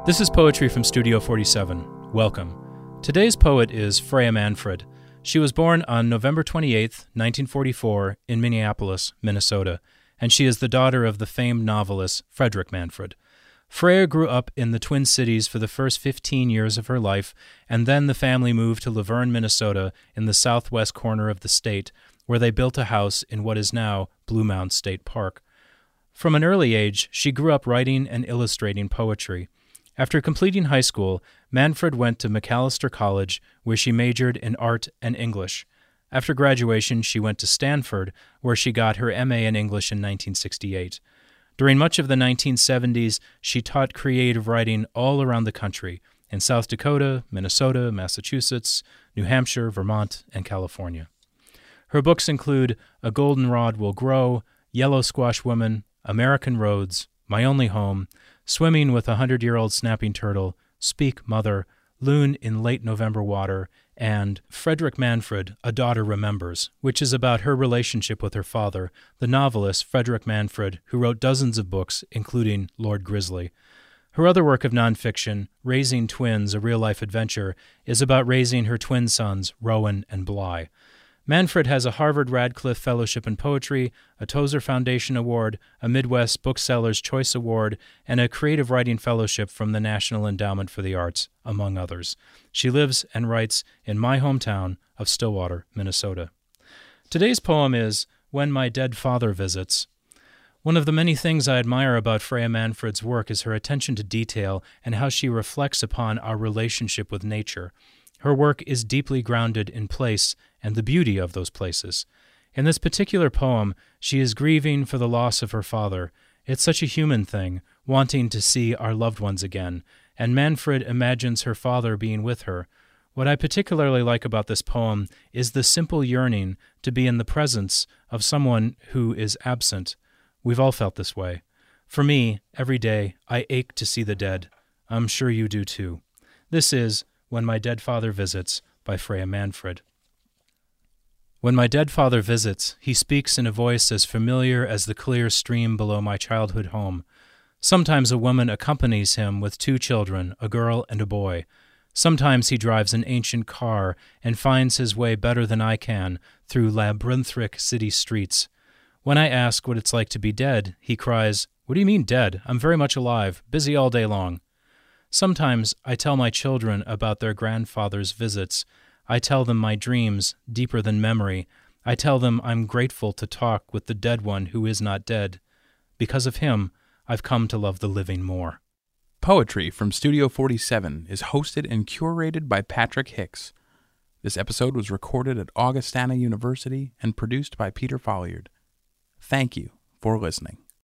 This is poetry from Studio 47. Welcome. Today's poet is Freya Manfred. She was born on November 28, 1944, in Minneapolis, Minnesota, and she is the daughter of the famed novelist Frederick Manfred. Freya grew up in the Twin Cities for the first 15 years of her life, and then the family moved to Laverne, Minnesota, in the southwest corner of the state, where they built a house in what is now Blue Mound State Park. From an early age, she grew up writing and illustrating poetry. After completing high school, Manfred went to Macalester College, where she majored in art and English. After graduation, she went to Stanford, where she got her M.A. in English in 1968. During much of the 1970s, she taught creative writing all around the country, in South Dakota, Minnesota, Massachusetts, New Hampshire, Vermont, and California. Her books include A Goldenrod Will Grow, Yellow Squash Woman, American Roads, My Only Home, Swimming with a 100-Year-Old Snapping Turtle, Speak, Mother, Loon in Late November Water, and Frederick Manfred, A Daughter Remembers, which is about her relationship with her father, the novelist Frederick Manfred, who wrote dozens of books, including Lord Grizzly. Her other work of nonfiction, Raising Twins, a Real-Life Adventure, is about raising her twin sons, Rowan and Bly. Manfred has a Harvard-Radcliffe Fellowship in Poetry, a Tozer Foundation Award, a Midwest Booksellers' Choice Award, and a Creative Writing Fellowship from the National Endowment for the Arts, among others. She lives and writes in my hometown of Stillwater, Minnesota. Today's poem is When My Dead Father Visits. One of the many things I admire about Freya Manfred's work is her attention to detail and how she reflects upon our relationship with nature. Her work is deeply grounded in place and the beauty of those places. In this particular poem, she is grieving for the loss of her father. It's such a human thing, wanting to see our loved ones again, and Manfred imagines her father being with her. What I particularly like about this poem is the simple yearning to be in the presence of someone who is absent. We've all felt this way. For me, every day, I ache to see the dead. I'm sure you do too. This is When My Dead Father Visits by Freya Manfred. When my dead father visits, he speaks in a voice as familiar as the clear stream below my childhood home. Sometimes a woman accompanies him with 2 children, a girl and a boy. Sometimes he drives an ancient car and finds his way better than I can through labyrinthic city streets. When I ask what it's like to be dead, he cries, "What do you mean dead? I'm very much alive, busy all day long." Sometimes I tell my children about their grandfather's visits. I tell them my dreams, deeper than memory. I tell them I'm grateful to talk with the dead one who is not dead. Because of him, I've come to love the living more. Poetry from Studio 47 is hosted and curated by Patrick Hicks. This episode was recorded at Augustana University and produced by Peter Folliard. Thank you for listening.